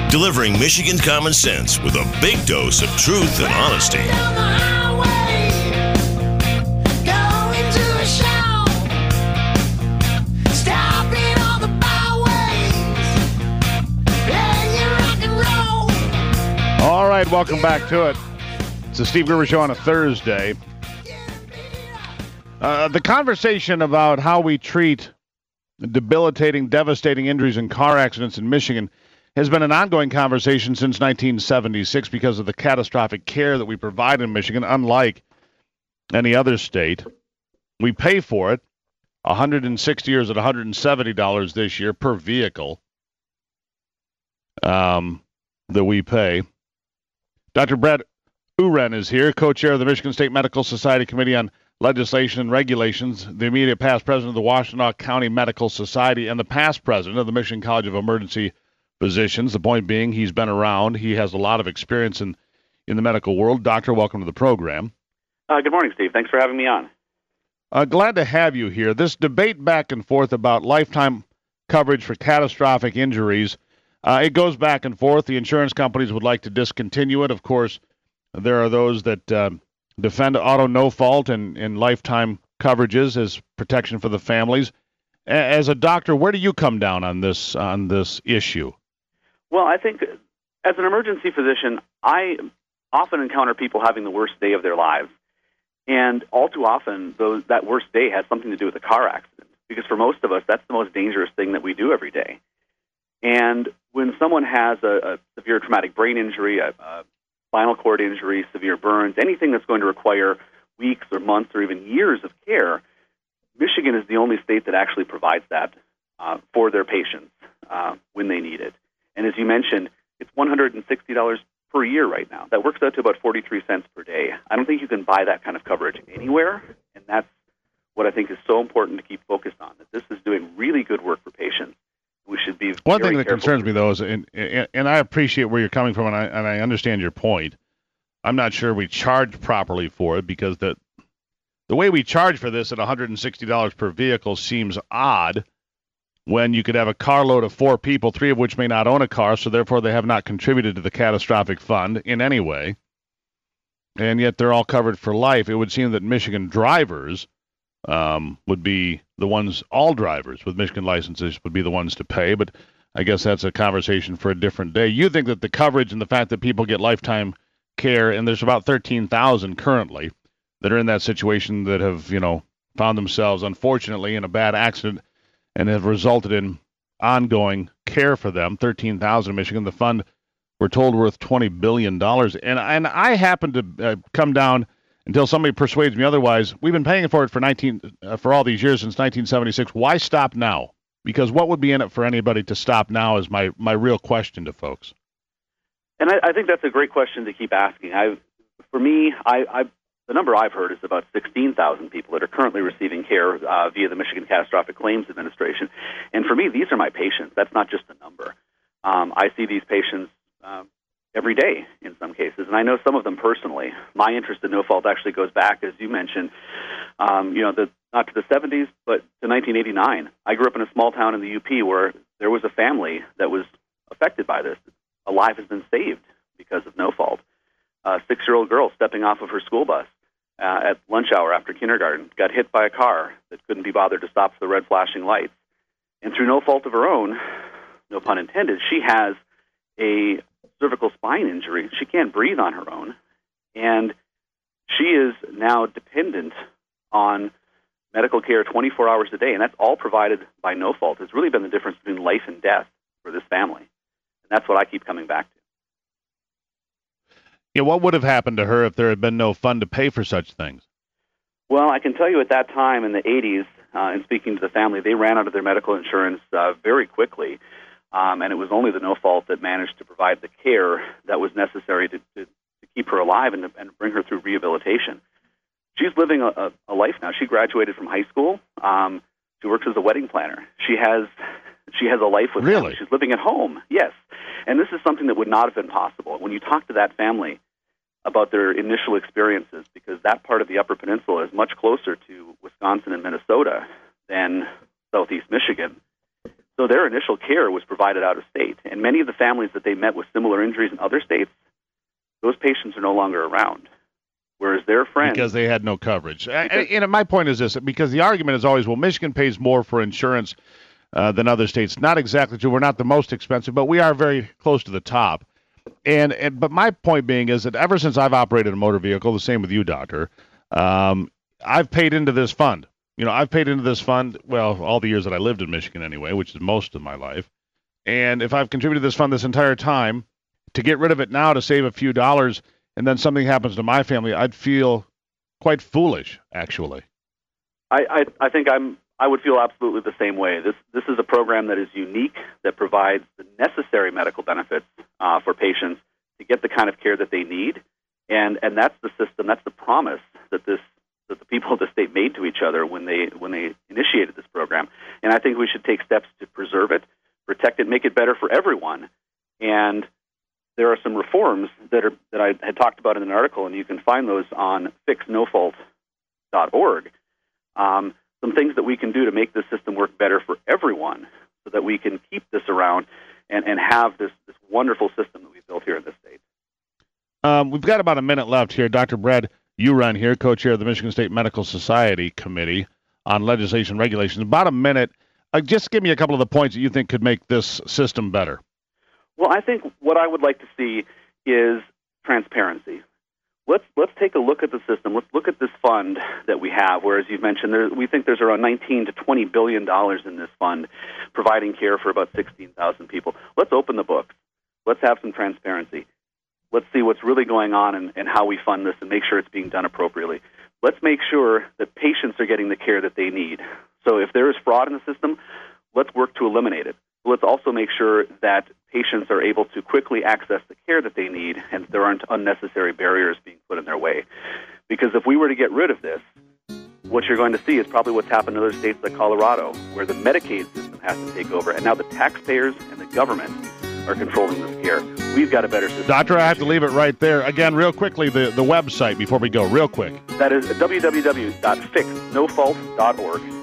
delivering Michigan common sense with a big dose of truth and honesty. All right, welcome back to it. It's the Steve Gruber Show on a Thursday. The conversation about how we treat debilitating, devastating injuries in car accidents in Michigan has been an ongoing conversation since 1976 because of the catastrophic care that we provide in Michigan, unlike any other state. We pay for it, $160 or $170 this year per vehicle that we pay. Dr. Brett Uren is here, co-chair of the Michigan State Medical Society Committee on Legislation and Regulations, the immediate past president of the Washtenaw County Medical Society, and the past president of the Michigan College of Emergency Physicians. The point being, he's been around. He has a lot of experience in the medical world. Doctor, welcome to the program. Good morning, Steve. Thanks for having me on. Glad to have you here. This debate back and forth about lifetime coverage for catastrophic injuries, it goes back and forth. The insurance companies would like to discontinue it. Of course, there are those that defend auto no fault and lifetime coverages as protection for the families. As a doctor, where do you come down on this issue? Well, I think as an emergency physician, I often encounter people having the worst day of their lives. And all too often, that worst day has something to do with a car accident. Because for most of us, that's the most dangerous thing that we do every day. And when someone has a severe traumatic brain injury, a spinal cord injury, severe burns, anything that's going to require weeks or months or even years of care, Michigan is the only state that actually provides that for their patients when they need it. And as you mentioned, it's $160 per year right now. That works out to about 43 cents per day. I don't think you can buy that kind of coverage anywhere, and that's what I think is so important to keep focused on, that this is doing really good work for patients. We should be One thing that concerns me, though, is, and I appreciate where you're coming from, and I understand your point. I'm not sure we charge properly for it because the way we charge for this at $160 per vehicle seems odd when you could have a carload of 4 people, 3 of which may not own a car, so therefore they have not contributed to the catastrophic fund in any way, and yet they're all covered for life. It would seem that Michigan drivers would be the ones, all drivers with Michigan licenses would be the ones to pay, but I guess that's a conversation for a different day. You think that the coverage and the fact that people get lifetime care, and there's about 13,000 currently that are in that situation that have, found themselves, unfortunately, in a bad accident and have resulted in ongoing care for them, 13,000 in Michigan. The fund, we're told, worth $20 billion. And I happen to come down, until somebody persuades me otherwise, we've been paying for it for all these years since 1976. Why stop now? Because what would be in it for anybody to stop now is my real question to folks. And I think that's a great question to keep asking. The number I've heard is about 16,000 people that are currently receiving care via the Michigan Catastrophic Claims Administration. And for me, these are my patients. That's not just a number. I see these patients every day in some cases, and I know some of them personally. My interest in no fault actually goes back, as you mentioned, not to the 70s, but to 1989. I grew up in a small town in the UP where there was a family that was affected by this. A life has been saved because of no fault. A 6-year-old girl stepping off of her school bus at lunch hour after kindergarten got hit by a car that couldn't be bothered to stop for the red flashing lights. And through no fault of her own, no pun intended, she has a cervical spine injury. She can't breathe on her own. And she is now dependent on medical care 24 hours a day. And that's all provided by no fault. It's really been the difference between life and death for this family. And that's what I keep coming back to. Yeah, what would have happened to her if there had been no fund to pay for such things? Well, I can tell you at that time in the 80s, in speaking to the family, they ran out of their medical insurance very quickly, and it was only the no fault that managed to provide the care that was necessary to keep her alive and to bring her through rehabilitation. She's living a life now. She graduated from high school. She works as a wedding planner. She has a life with Really? family. She's living at home, yes. And this is something that would not have been possible. When you talk to that family about their initial experiences, because that part of the Upper Peninsula is much closer to Wisconsin and Minnesota than Southeast Michigan. So their initial care was provided out of state. And many of the families that they met with similar injuries in other states, those patients are no longer around. Whereas their friends... Because they had no coverage. And my point is this, because the argument is always, well, Michigan pays more for insurance than other states. Not exactly true. We're not the most expensive, but we are very close to the top. But my point being is that ever since I've operated a motor vehicle, the same with you, Doctor, I've paid into this fund. I've paid into this fund, well, all the years that I lived in Michigan anyway, which is most of my life. And if I've contributed to this fund this entire time, to get rid of it now to save a few dollars, and then something happens to my family, I'd feel quite foolish, actually. I think I would feel absolutely the same way. This is a program that is unique, that provides the necessary medical benefits for patients to get the kind of care that they need, and that's the system, that's the promise that the people of the state made to each other when they initiated this program. And I think we should take steps to preserve it, protect it, make it better for everyone. And there are some reforms that I had talked about in an article, and you can find those on fixnofault.org. Some things that we can do to make this system work better for everyone so that we can keep this around and have this wonderful system that we've built here in this state. We've got about a minute left here. Dr. Brad, you run here, co-chair of the Michigan State Medical Society Committee on Legislation and Regulations. About a minute. Just give me a couple of the points that you think could make this system better. Well, I think what I would like to see is transparency. Let's take a look at the system. Let's look at this fund that we have, where, as you've mentioned, we think there's around $19 to $20 billion in this fund, providing care for about 16,000 people. Let's open the books. Let's have some transparency. Let's see what's really going on and how we fund this and make sure it's being done appropriately. Let's make sure that patients are getting the care that they need. So if there is fraud in the system, let's work to eliminate it. Let's also make sure that patients are able to quickly access the care that they need and there aren't unnecessary barriers being put in their way. Because if we were to get rid of this, what you're going to see is probably what's happened in other states like Colorado, where the Medicaid system has to take over, and now the taxpayers and the government are controlling this care. We've got a better system. Doctor, I have to leave it right there. Again, real quickly, the website before we go, real quick. That is www.fixnofault.org.